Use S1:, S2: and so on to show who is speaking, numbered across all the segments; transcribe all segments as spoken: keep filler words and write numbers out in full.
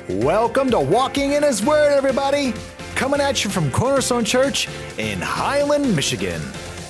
S1: Welcome to Walking in His Word, everybody. Coming at you from Cornerstone Church in Highland, Michigan.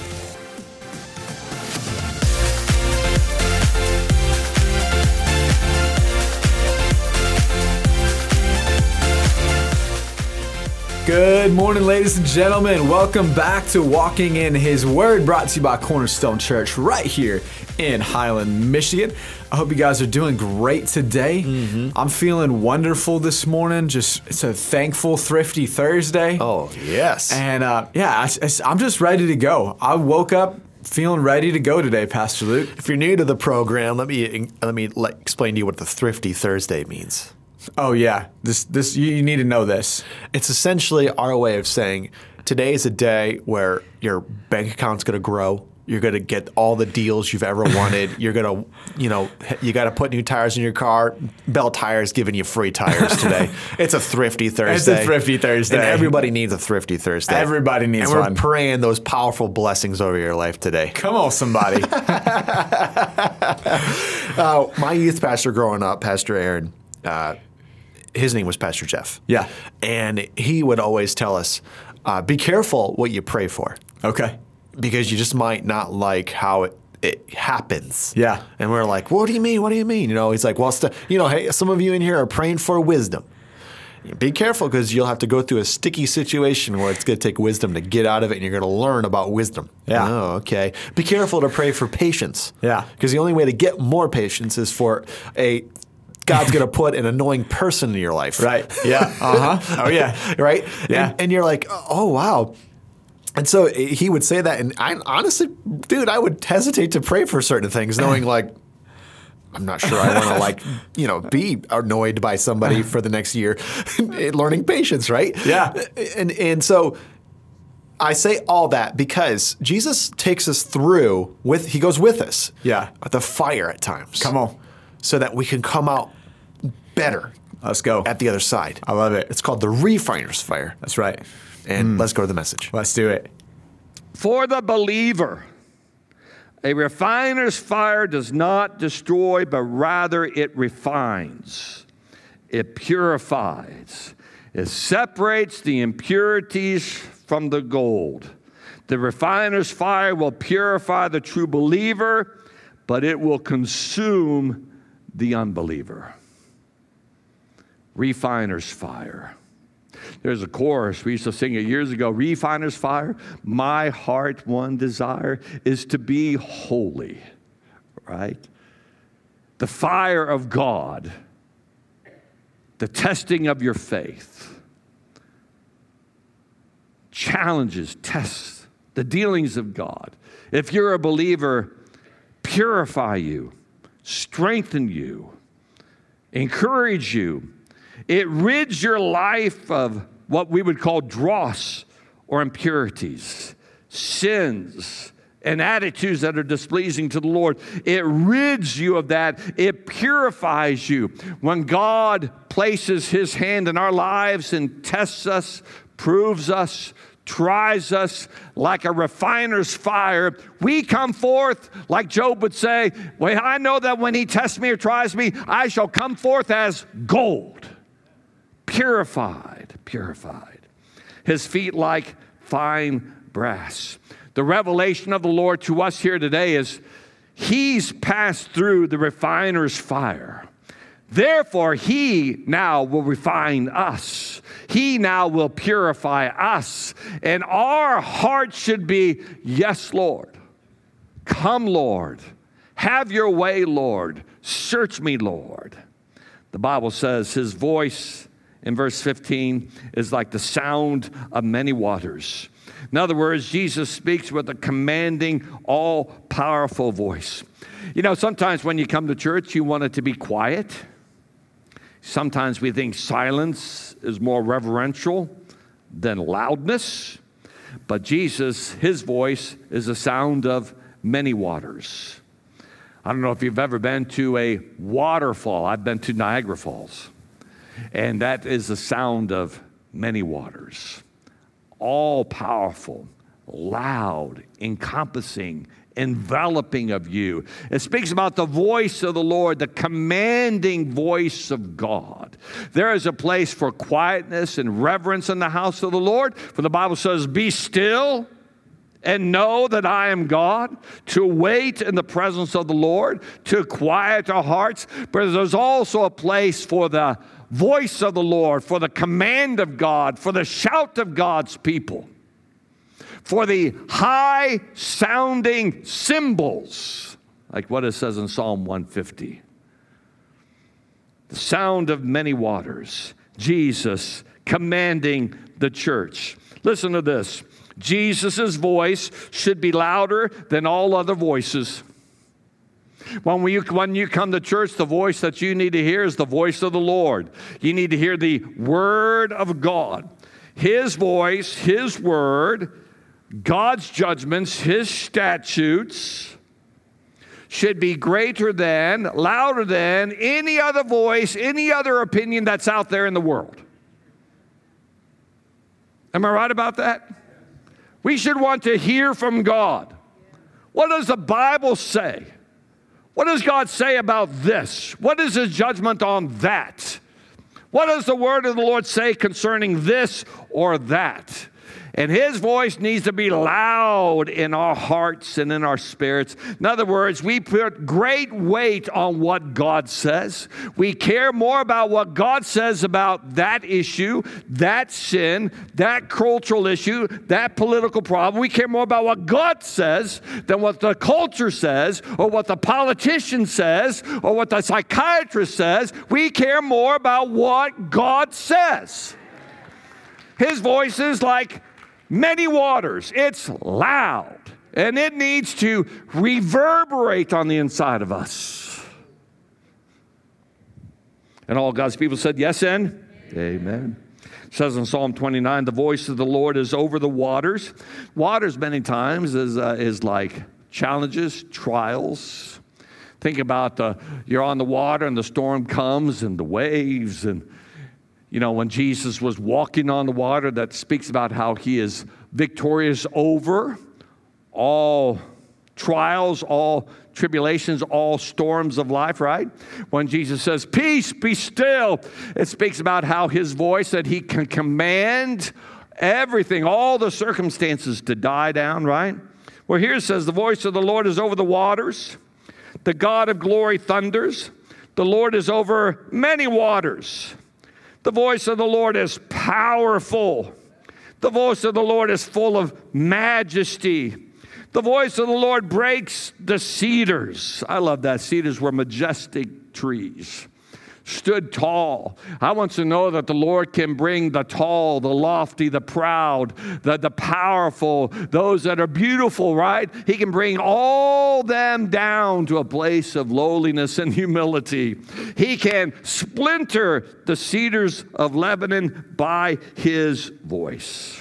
S1: Good morning, ladies and gentlemen. Welcome back to Walking in His Word, brought to you by Cornerstone Church right here in Highland, Michigan. I hope you guys are doing great today. Mm-hmm. I'm feeling wonderful this morning. Just it's a thankful, thrifty Thursday.
S2: Oh, yes.
S1: And uh, yeah, I, I, I'm just ready to go. I woke up feeling ready to go today, Pastor Luke.
S2: If you're new to the program, let me let me let, explain to you what the Thrifty Thursday means.
S1: Oh yeah, this this you, you need to know this.
S2: It's essentially our way of saying today is a day where your bank account's going to grow. You're going to get all the deals you've ever wanted. You're going to, you know, you got to put new tires in your car. Bell Tire's giving you free tires today. It's a Thrifty Thursday.
S1: It's a Thrifty Thursday.
S2: And everybody needs a Thrifty Thursday.
S1: Everybody needs
S2: and we're
S1: one.
S2: praying those powerful blessings over your life today.
S1: Come on, somebody.
S2: uh, my youth pastor growing up, Pastor Aaron, uh, his name was Pastor Jeff.
S1: Yeah.
S2: And he would always tell us, uh, be careful what you pray for.
S1: Okay.
S2: Because you just might not like how it, it happens.
S1: Yeah.
S2: And we're like, what do you mean? What do you mean? You know, he's like, well, st- you know, hey, some of you in here are praying for wisdom. Be careful because you'll have to go through a sticky situation where it's going to take wisdom to get out of it, and you're going to learn about wisdom.
S1: Yeah.
S2: Oh, okay. Be careful to pray for patience.
S1: Yeah.
S2: Because the only way to get more patience is for a God's going to put an annoying person in your life.
S1: Right. Yeah. Uh-huh. Oh, yeah.
S2: Right?
S1: Yeah.
S2: And, and you're like, oh, wow. And so he would say that. And I honestly, dude, I would hesitate to pray for certain things knowing like, I'm not sure I want to like, you know, be annoyed by somebody for the next year. Learning patience, right?
S1: Yeah.
S2: And, and so I say all that because Jesus takes us through with, he goes with us.
S1: Yeah.
S2: At the fire at times.
S1: Come on.
S2: So that we can come out better.
S1: Let's go.
S2: At the other side.
S1: I love it.
S2: It's called the refiner's fire.
S1: That's right.
S2: And
S1: Mm.
S2: let's go to the message.
S1: Let's do it.
S3: For the believer, a refiner's fire does not destroy, but rather it refines. It purifies. It separates the impurities from the gold. The refiner's fire will purify the true believer, but it will consume the unbeliever. Refiner's fire. There's a chorus we used to sing it years ago. Refiner's fire, my heart one desire is to be holy, right? The fire of God, the testing of your faith, challenges, tests, the dealings of God. If you're a believer, purify you, strengthen you, encourage you. It rids your life of what we would call dross or impurities, sins, and attitudes that are displeasing to the Lord. It rids you of that. It purifies you. When God places his hand in our lives and tests us, proves us, tries us like a refiner's fire, we come forth, like Job would say, well, I know that when he tests me or tries me, I shall come forth as gold. Purified, purified. His feet like fine brass. The revelation of the Lord to us here today is he's passed through the refiner's fire. Therefore, he now will refine us. He now will purify us. And our heart should be, yes, Lord. Come, Lord. Have your way, Lord. Search me, Lord. The Bible says his voice in verse fifteen is like the sound of many waters. In other words, Jesus speaks with a commanding, all-powerful voice. You know, sometimes when you come to church, you want it to be quiet. Sometimes we think silence is more reverential than loudness. But Jesus, his voice is the sound of many waters. I don't know if you've ever been to a waterfall. I've been to Niagara Falls. And that is the sound of many waters. All powerful, loud, encompassing, enveloping of you. It speaks about the voice of the Lord, the commanding voice of God. There is a place for quietness and reverence in the house of the Lord. For the Bible says, be still and know that I am God, to wait in the presence of the Lord, to quiet our hearts. But there's also a place for the voice of the Lord, for the command of God, for the shout of God's people, for the high-sounding cymbals, like what it says in Psalm one fifty. The sound of many waters, Jesus commanding the church. Listen to this. Jesus' voice should be louder than all other voices. When you, when you come to church, the voice that you need to hear is the voice of the Lord. You need to hear the Word of God. His voice, His Word, God's judgments, His statutes should be greater than, louder than any other voice, any other opinion that's out there in the world. Am I right about that? We should want to hear from God. What does the Bible say? What does God say about this? What is His judgment on that? What does the word of the Lord say concerning this or that? And His voice needs to be loud in our hearts and in our spirits. In other words, we put great weight on what God says. We care more about what God says about that issue, that sin, that cultural issue, that political problem. We care more about what God says than what the culture says, or what the politician says, or what the psychiatrist says. We care more about what God says. His voice is like many waters. It's loud, and it needs to reverberate on the inside of us. And all God's people said yes and amen. It says in Psalm twenty-nine, the voice of the Lord is over the waters. Waters many times is, uh, is like challenges, trials. Think about the, you're on the water and the storm comes and the waves, and you know, when Jesus was walking on the water, that speaks about how He is victorious over all trials, all tribulations, all storms of life, right? When Jesus says, peace, be still, it speaks about how His voice, that He can command everything, all the circumstances to die down, right? Well, here it says, the voice of the Lord is over the waters. The God of glory thunders. The Lord is over many waters. The voice of the Lord is powerful. The voice of the Lord is full of majesty. The voice of the Lord breaks the cedars. I love that. Cedars were majestic trees. Stood tall. I want to know that the Lord can bring the tall, the lofty, the proud, the, the powerful, those that are beautiful, right? He can bring all them down to a place of lowliness and humility. He can splinter the cedars of Lebanon by His voice.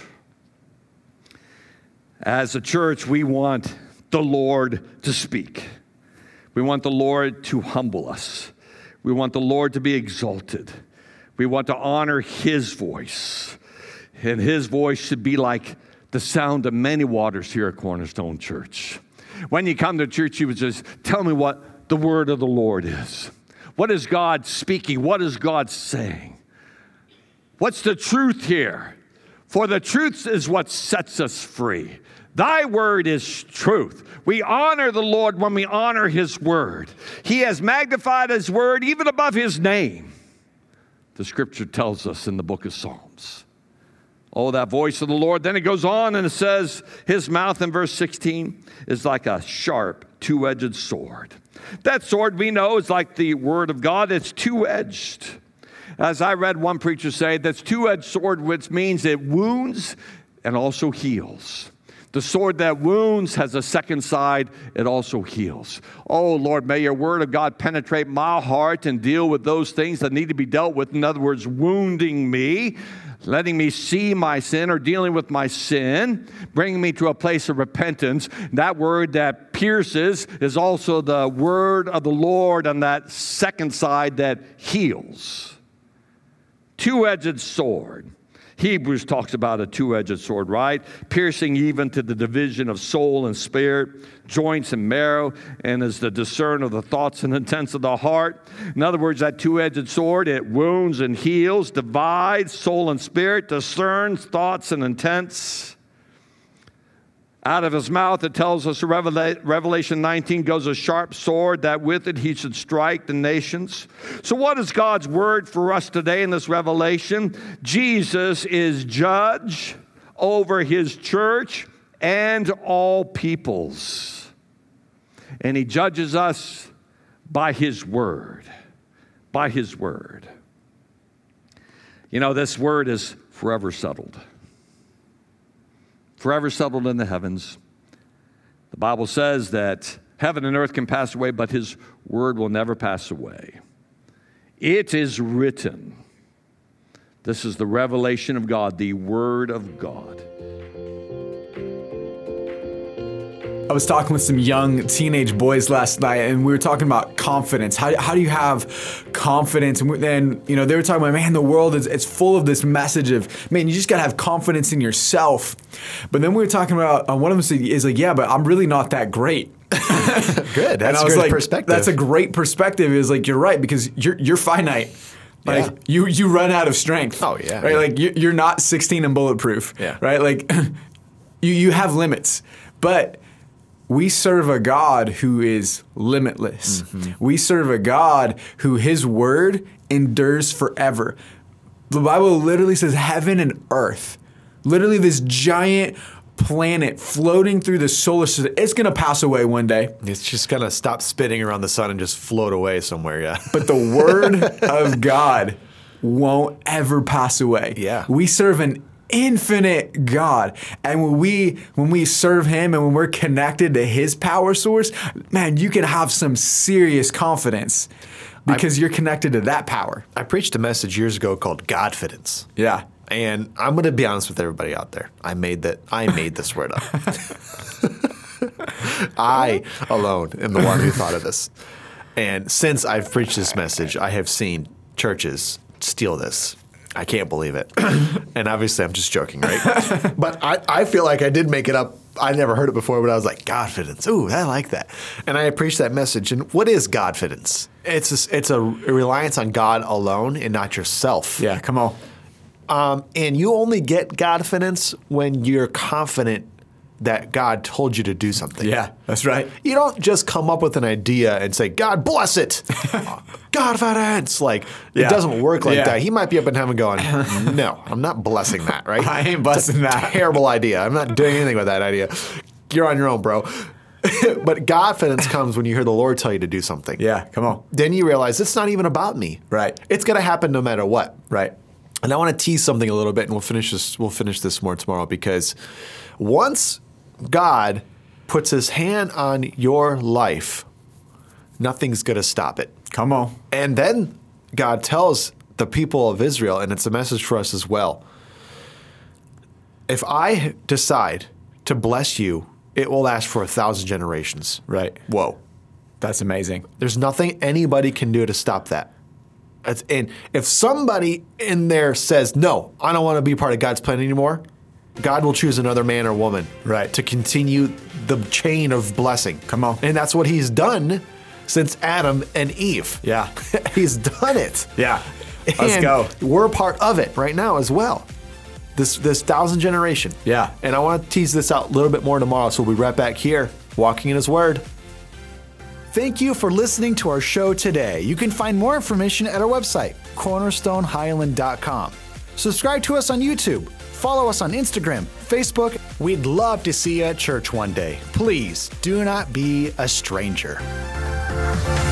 S3: As a church, we want the Lord to speak. We want the Lord to humble us. We want the Lord to be exalted. We want to honor His voice. And His voice should be like the sound of many waters here at Cornerstone Church. When you come to church, you would just tell me what the word of the Lord is. What is God speaking? What is God saying? What's the truth here? For the truth is what sets us free. Thy word is truth. We honor the Lord when we honor His word. He has magnified His word even above His name. The scripture tells us in the book of Psalms. Oh, that voice of the Lord. Then it goes on and it says, His mouth in verse sixteen is like a sharp, two-edged sword. That sword we know is like the word of God. It's two-edged. As I read one preacher say, that's two-edged sword, which means it wounds and also heals. The sword that wounds has a second side. It also heals. Oh, Lord, may your word of God penetrate my heart and deal with those things that need to be dealt with. In other words, wounding me, letting me see my sin or dealing with my sin, bringing me to a place of repentance. That word that pierces is also the word of the Lord on that second side that heals. Two-edged sword. Hebrews talks about a two-edged sword, right? Piercing even to the division of soul and spirit, joints and marrow, and is the discern of the thoughts and intents of the heart. In other words, that two-edged sword, it wounds and heals, divides soul and spirit, discerns thoughts and intents. Out of his mouth, it tells us, Revelation nineteen, goes a sharp sword, that with it he should strike the nations. So what is God's word for us today in this revelation? Jesus is judge over his church and all peoples. And he judges us by his word. By his word. You know, this word is forever settled. Forever settled in the heavens. The Bible says that heaven and earth can pass away, but his word will never pass away. It is written. This is the revelation of God, the word of God.
S1: I was talking with some young teenage boys last night, and we were talking about confidence. How, how do you have confidence? And then, you know, they were talking about, man, the world is it's full of this message of, man, you just got to have confidence in yourself. But then we were talking about, uh, one of them is like, yeah, but I'm really not that great.
S2: Good. That's
S1: and I
S2: a
S1: was
S2: good
S1: like,
S2: perspective.
S1: That's a great perspective. Is like, you're right, because you're you're finite. Like
S2: yeah.
S1: you you run out of strength.
S2: Oh, yeah.
S1: Right?
S2: Yeah.
S1: Like you, you're not sixteen and bulletproof.
S2: Yeah.
S1: Right? Like you you have limits. But we serve a God who is limitless. Mm-hmm. We serve a God who his word endures forever. The Bible literally says heaven and earth, literally this giant planet floating through the solar system, it's going to pass away one day.
S2: It's just going to stop spinning around the sun and just float away somewhere, yeah.
S1: But the word of God won't ever pass away.
S2: Yeah.
S1: We serve an infinite God, and when we when we serve him and when we're connected to his power source, man, you can have some serious confidence because I, you're connected to that power.
S2: I preached a message years ago called Godfidence.
S1: Yeah.
S2: And I'm going to be honest with everybody out there. I made that I made this word up. I alone am the one who thought of this. And since I've preached this message, I have seen churches steal this. I can't believe it. And obviously I'm just joking, right? But I, I feel like I did make it up. I never heard it before, but I was like, Godfidence. Ooh, I like that. And I preached that message. And what is Godfidence? It's a, it's a reliance on God alone and not yourself.
S1: Yeah, come on.
S2: Um, and you only get Godfidence when you're confident that God told you to do something.
S1: Yeah, that's right.
S2: You don't just come up with an idea and say, God bless it. Godfidence. Like,
S1: Yeah.
S2: it doesn't work like
S1: Yeah.
S2: that. He might be up in heaven going, no, I'm not blessing that, right?
S1: I ain't blessing
S2: It's a
S1: that.
S2: terrible idea. I'm not doing anything with that idea. You're on your own, bro. But Godfidence comes when you hear the Lord tell you to do something.
S1: Yeah, come on.
S2: Then you realize it's not even about me.
S1: Right.
S2: It's going to happen no matter what.
S1: Right.
S2: And I want to tease something a little bit, and we'll finish this. We'll finish this more tomorrow, because once God puts his hand on your life, nothing's going to stop it.
S1: Come on.
S2: And then God tells the people of Israel, and it's a message for us as well, if I decide to bless you, it will last for a thousand generations.
S1: Right.
S2: Whoa.
S1: That's amazing.
S2: There's nothing anybody can do to stop that. It's, and if somebody in there says, no, I don't want to be part of God's plan anymore, God will choose another man or woman,
S1: Right.
S2: to continue the chain of blessing.
S1: Come on.
S2: And that's what he's done since Adam and Eve.
S1: Yeah.
S2: He's done it.
S1: Yeah. Let's
S2: And
S1: go.
S2: we're a part of it right now as well. This this thousand generation.
S1: Yeah.
S2: And I want to tease this out a little bit more tomorrow, so we'll be right back here, walking in his word.
S4: Thank you for listening to our show today. You can find more information at our website, cornerstone highland dot com. Subscribe to us on YouTube. Follow us on Instagram, Facebook. We'd love to see you at church one day. Please do not be a stranger.